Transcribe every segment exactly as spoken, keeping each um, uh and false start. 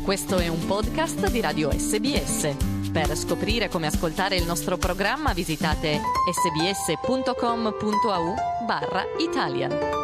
Questo è un podcast di Radio S B S. Per scoprire come ascoltare il nostro programma visitate sbs.com.au barra Italian.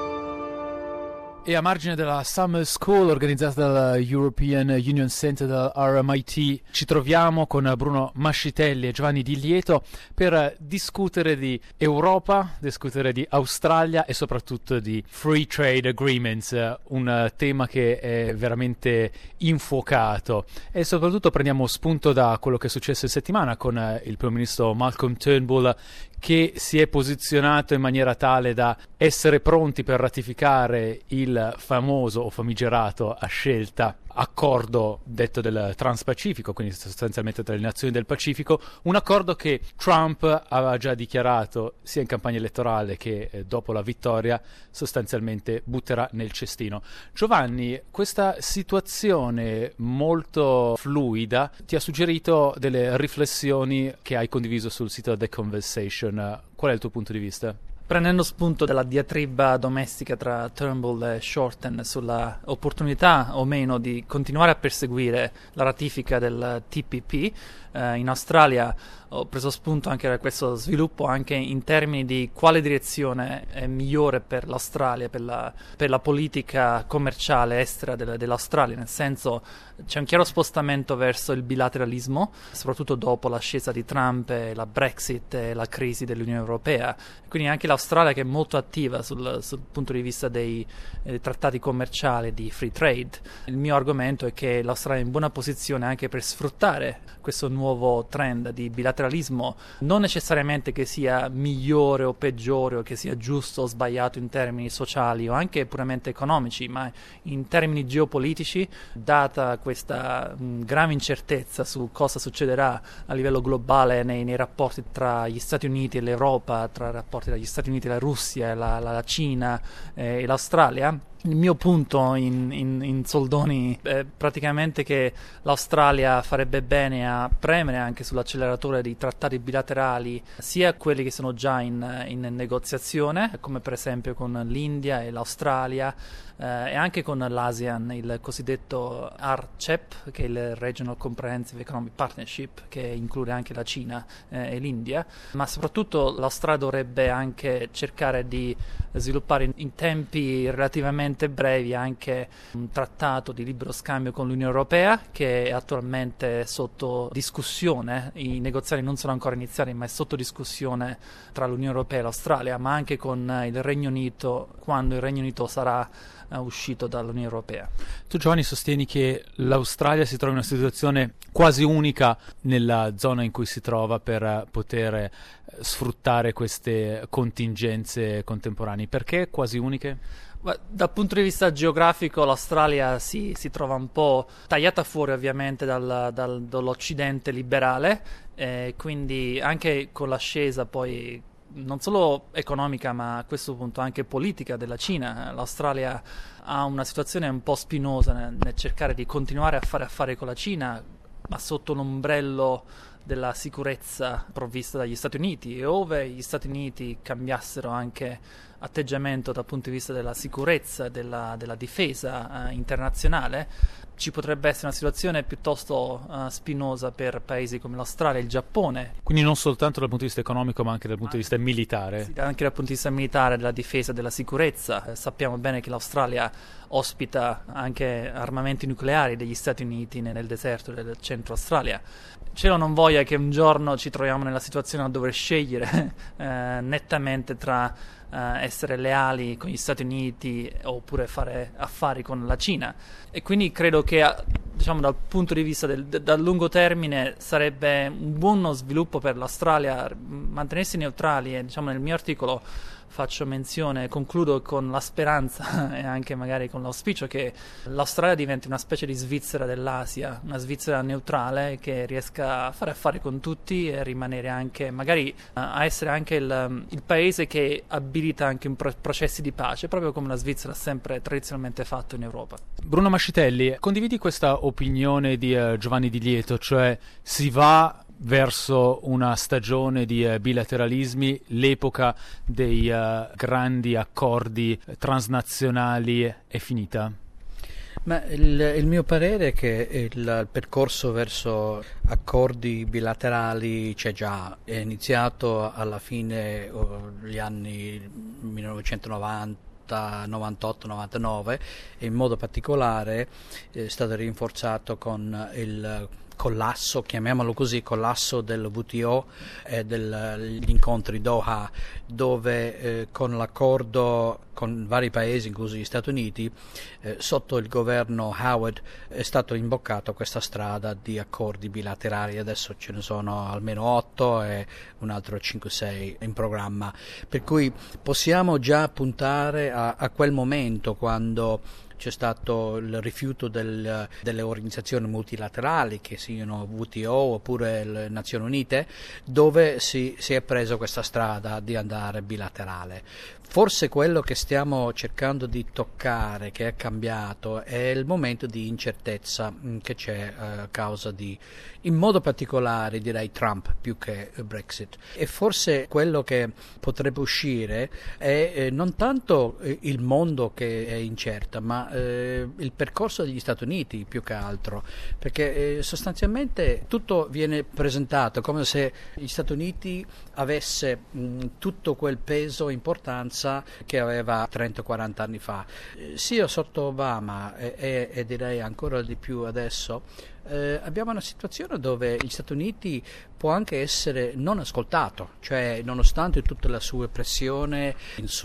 E a margine della Summer School organizzata dalla European Union Center dell'R M I T ci troviamo con Bruno Mascitelli e Giovanni Di Lieto per discutere di Europa, discutere di Australia e soprattutto di Free Trade Agreements, un tema che è veramente infuocato, e soprattutto prendiamo spunto da quello che è successo in settimana con il primo ministro Malcolm Turnbull, che si è posizionato in maniera tale da essere pronti per ratificare il famoso o famigerato a scelta accordo detto del Transpacifico, quindi sostanzialmente tra le nazioni del Pacifico, un accordo che Trump aveva già dichiarato sia in campagna elettorale che eh, dopo la vittoria sostanzialmente butterà nel cestino. Giovanni, questa situazione molto fluida ti ha suggerito delle riflessioni che hai condiviso sul sito The Conversation. Qual è il tuo punto di vista? Prendendo spunto dalla diatriba domestica tra Turnbull e Shorten sulla opportunità o meno di continuare a perseguire la ratifica del T P P, eh, in Australia ho preso spunto anche da questo sviluppo anche in termini di quale direzione è migliore per l'Australia, per la, per la politica commerciale estera del, dell'Australia, nel senso c'è un chiaro spostamento verso il bilateralismo, soprattutto dopo l'ascesa di Trump e la Brexit e la crisi dell'Unione Europea, quindi anche l'Australia che è molto attiva sul, sul punto di vista dei eh, trattati commerciali di free trade. Il mio argomento è che l'Australia è in buona posizione anche per sfruttare questo nuovo trend di bilateralismo, non necessariamente che sia migliore o peggiore o che sia giusto o sbagliato in termini sociali o anche puramente economici, ma in termini geopolitici, data questa mh, grave incertezza su cosa succederà a livello globale nei, nei rapporti tra gli Stati Uniti e l'Europa, tra i rapporti tra gli Stati Uniti e la Russia, la, la, la Cina eh, e l'Australia. Il mio punto in, in, in soldoni è praticamente che l'Australia farebbe bene a premere anche sull'acceleratore di trattati bilaterali, sia quelli che sono già in, in negoziazione, come per esempio con l'India e l'Australia, eh, e anche con l'ASEAN, il cosiddetto R C E P, che è il Regional Comprehensive Economic Partnership, che include anche la Cina eh, e l'India, ma soprattutto l'Australia dovrebbe anche cercare di sviluppare in, in tempi relativamente brevi anche un trattato di libero scambio con l'Unione Europea, che è attualmente sotto discussione. I negoziati non sono ancora iniziati, ma è sotto discussione tra l'Unione Europea e l'Australia, ma anche con il Regno Unito, quando il Regno Unito sarà uh, uscito dall'Unione Europea. Tu, Giovanni, sostieni che l'Australia si trova in una situazione quasi unica nella zona in cui si trova per poter sfruttare queste contingenze contemporanee. Perché quasi uniche? Dal punto di vista geografico l'Australia si, si trova un po' tagliata fuori ovviamente dal, dal, dall'Occidente liberale, eh, quindi anche con l'ascesa poi non solo economica ma a questo punto anche politica della Cina. L'Australia ha una situazione un po' spinosa nel, nel cercare di continuare a fare affari con la Cina, ma sotto l'ombrello della sicurezza provvista dagli Stati Uniti, e ove gli Stati Uniti cambiassero anche atteggiamento dal punto di vista della sicurezza, della, della difesa eh, internazionale, ci potrebbe essere una situazione piuttosto uh, spinosa per paesi come l'Australia e il Giappone. Quindi non soltanto dal punto di vista economico, ma anche dal punto di vista militare. Sì, anche dal punto di vista militare, della difesa e della sicurezza. Eh, sappiamo bene che l'Australia ospita anche armamenti nucleari degli Stati Uniti nel, nel deserto del centro Australia. Cielo non voglia che un giorno ci troviamo nella situazione a dover scegliere eh, nettamente tra Uh, essere leali con gli Stati Uniti oppure fare affari con la Cina, e quindi credo che diciamo dal punto di vista del, del, dal lungo termine sarebbe un buono sviluppo per l'Australia mantenersi neutrali, e diciamo nel mio articolo faccio menzione, concludo con la speranza e anche magari con l'auspicio che l'Australia diventi una specie di Svizzera dell'Asia, una Svizzera neutrale che riesca a fare affari con tutti e rimanere anche, magari a essere anche il, il paese che abilita anche in pro- processi di pace, proprio come la Svizzera ha sempre tradizionalmente fatto in Europa. Bruno Mascitelli, condividi questa opinione di uh, Giovanni Di Lieto, cioè si va verso una stagione di uh, bilateralismi, l'epoca dei uh, grandi accordi transnazionali è finita? Ma il, il mio parere è che il, il percorso verso accordi bilaterali c'è già, è iniziato alla fine degli anni millenovecentonovanta, novantotto, novantanove e in modo particolare è stato rinforzato con il collasso, chiamiamolo così, collasso del W T O e degli incontri Doha, dove eh, con l'accordo con vari paesi, inclusi gli Stati Uniti, eh, sotto il governo Howard è stato imboccato questa strada di accordi bilaterali. Adesso ce ne sono almeno otto e un altro cinque sei in programma, per cui possiamo già puntare a, a quel momento quando c'è stato il rifiuto del, delle organizzazioni multilaterali, che siano W T O oppure le Nazioni Unite, dove si, si è preso questa strada di andare bilaterale. Forse quello che stiamo cercando di toccare, che è cambiato, è il momento di incertezza mh, che c'è eh, a causa di, in modo particolare direi Trump più che Brexit. E forse quello che potrebbe uscire è eh, non tanto eh, il mondo che è incerto, ma eh, il percorso degli Stati Uniti più che altro, perché eh, sostanzialmente tutto viene presentato come se gli Stati Uniti avesse mh, tutto quel peso e importanza che aveva trenta quaranta anni fa. Eh, sia sotto Obama e, e, e direi ancora di più adesso, eh, abbiamo una situazione dove gli Stati Uniti può anche essere non ascoltato, cioè nonostante tutta la sua pressione,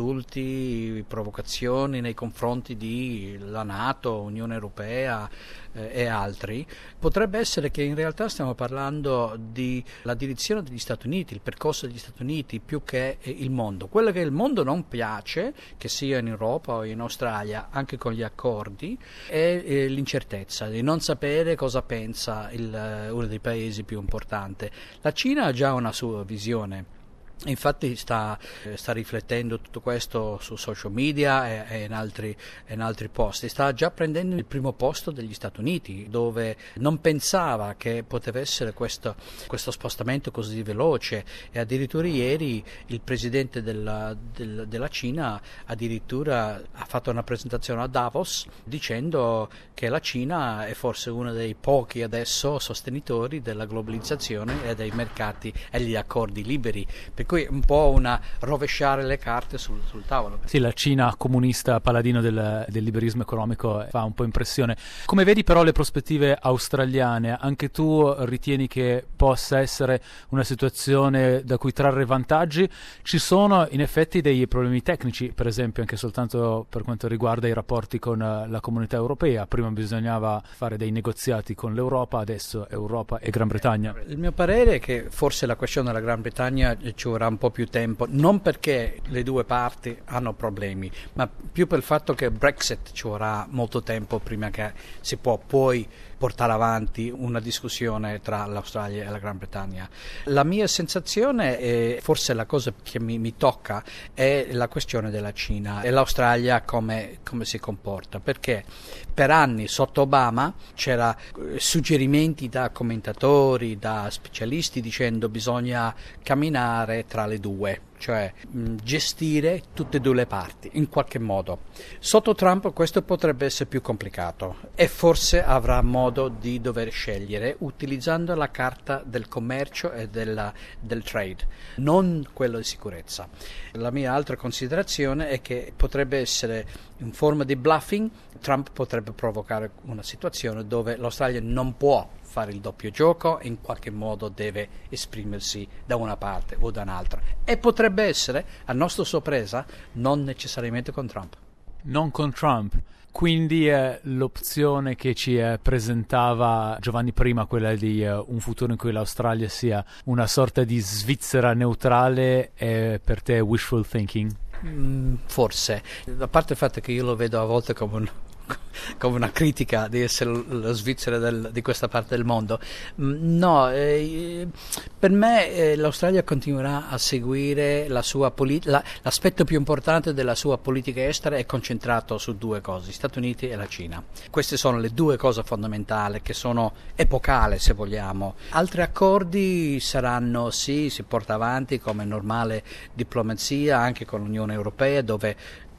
insulti, provocazioni nei confronti della NATO, Unione Europea eh, e altri, potrebbe essere che in realtà stiamo parlando di la direzione degli Stati Uniti, il percorso degli Stati Uniti più che il mondo. Quello che il mondo non piace, che sia in Europa o in Australia, anche con gli accordi, è eh, l'incertezza di non sapere cosa pensa il, uno dei paesi più importanti. La Cina ha già una sua visione. Infatti sta, sta riflettendo tutto questo su social media e, e in altri, in altri posti. Sta già prendendo il primo posto degli Stati Uniti, dove non pensava che poteva essere questo, questo spostamento così veloce, e addirittura ieri il presidente della, del, della Cina addirittura ha fatto una presentazione a Davos dicendo che la Cina è forse uno dei pochi adesso sostenitori della globalizzazione e dei mercati e degli accordi liberi. Per cui un po' una rovesciare le carte sul, sul tavolo. Sì, la Cina comunista paladino del, del liberismo economico fa un po' impressione. Come vedi però le prospettive australiane, anche tu ritieni che possa essere una situazione da cui trarre vantaggi? Ci sono in effetti dei problemi tecnici, per esempio anche soltanto per quanto riguarda i rapporti con la comunità europea. Prima bisognava fare dei negoziati con l'Europa, adesso Europa e Gran Bretagna. Il mio parere è che forse la questione della Gran Bretagna ci vorrà un po' più tempo, non perché le due parti hanno problemi, ma più per il fatto che Brexit ci vorrà molto tempo prima che si può poi portare avanti una discussione tra l'Australia e la Gran Bretagna. La mia sensazione, e forse la cosa che mi, mi tocca, è la questione della Cina e l'Australia come, come si comporta, perché per anni sotto Obama c'era suggerimenti da commentatori, da specialisti dicendo bisogna camminare tra le due, cioè mh, gestire tutte e due le parti in qualche modo. Sotto Trump questo potrebbe essere più complicato e forse avrà modo di dover scegliere utilizzando la carta del commercio e della, del trade, non quello di sicurezza. La mia altra considerazione è che potrebbe essere in forma di bluffing. Trump potrebbe provocare una situazione dove l'Australia non può fare il doppio gioco e in qualche modo deve esprimersi da una parte o da un'altra, e potrebbe essere, a nostra sorpresa, non necessariamente con Trump. Non con Trump. Quindi eh, l'opzione che ci eh, presentava Giovanni prima, quella di eh, un futuro in cui l'Australia sia una sorta di Svizzera neutrale, è per te wishful thinking? Mm, forse, a parte il fatto che io lo vedo a volte come un come una critica di essere la Svizzera del, di questa parte del mondo. No, eh, per me eh, l'Australia continuerà a seguire la sua polit- la, l'aspetto più importante della sua politica estera è concentrato su due cose, gli Stati Uniti e la Cina. Queste sono le due cose fondamentali, che sono epocali se vogliamo. Altri accordi saranno, sì, si porta avanti come normale diplomazia anche con l'Unione Europea, dove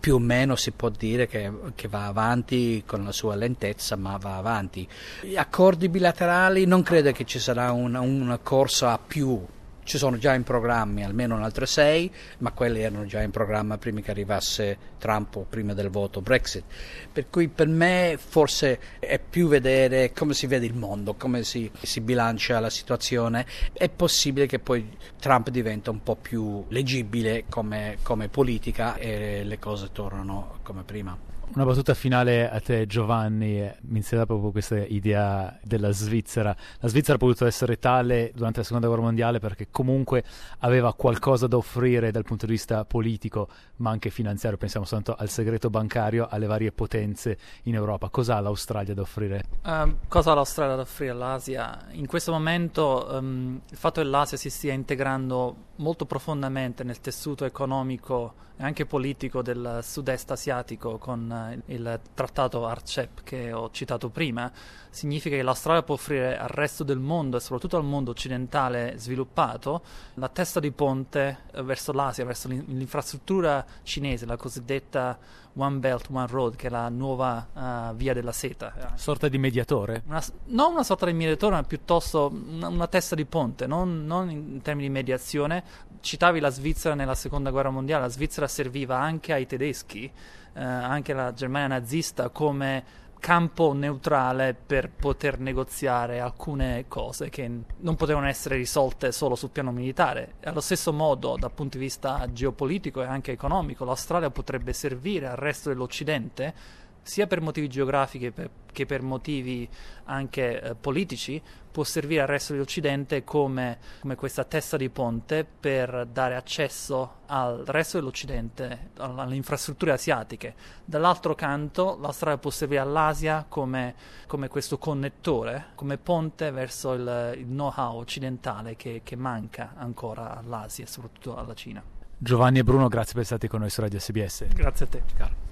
più o meno si può dire che, che va avanti con la sua lentezza, ma va avanti. Gli accordi bilaterali non credo che ci sarà una, una corsa a più. Ci sono già in programmi almeno altre sei, ma quelli erano già in programma prima che arrivasse Trump o prima del voto Brexit. Per cui per me forse è più vedere come si vede il mondo, come si, si bilancia la situazione. È possibile che poi Trump diventa un po' più leggibile come, come politica e le cose tornano come prima. Una battuta finale a te, Giovanni, mi insegna proprio questa idea della Svizzera. La Svizzera ha potuto essere tale durante la seconda guerra mondiale perché comunque aveva qualcosa da offrire dal punto di vista politico, ma anche finanziario. Pensiamo soltanto al segreto bancario, alle varie potenze in Europa. Cosa ha l'Australia da offrire? Uh, cosa ha l'Australia da offrire all'Asia? In questo momento um, il fatto che l'Asia si stia integrando molto profondamente nel tessuto economico e anche politico del sud-est asiatico con il trattato RCEP che ho citato prima, significa che l'Australia può offrire al resto del mondo e soprattutto al mondo occidentale sviluppato la testa di ponte verso l'Asia, verso l'infrastruttura cinese, la cosiddetta One Belt, One Road, che è la nuova uh, via della seta. Sorta di mediatore? Una, non una sorta di mediatore, ma piuttosto una, una testa di ponte, non, non in termini di mediazione. Citavi la Svizzera nella seconda guerra mondiale, la Svizzera serviva anche ai tedeschi, eh, anche alla Germania nazista, come campo neutrale per poter negoziare alcune cose che non potevano essere risolte solo sul piano militare. Allo stesso modo, dal punto di vista geopolitico e anche economico, l'Australia potrebbe servire al resto dell'Occidente sia per motivi geografici che per motivi anche eh, politici, può servire al resto dell'Occidente come, come questa testa di ponte per dare accesso al resto dell'Occidente, alle infrastrutture asiatiche. Dall'altro canto l'Australia può servire all'Asia come, come questo connettore, come ponte verso il, il know-how occidentale che, che manca ancora all'Asia e soprattutto alla Cina. Giovanni e Bruno, grazie per essere stati con noi su Radio S B S. Grazie a te.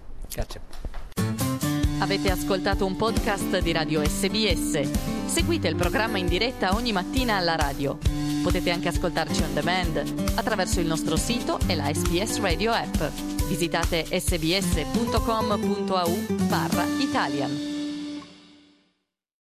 Grazie. Avete ascoltato un podcast di Radio S B S. Seguite il programma in diretta ogni mattina alla radio. Potete anche ascoltarci on demand attraverso il nostro sito e la S B S Radio app. Visitate sbs punto com punto a u barra Italian.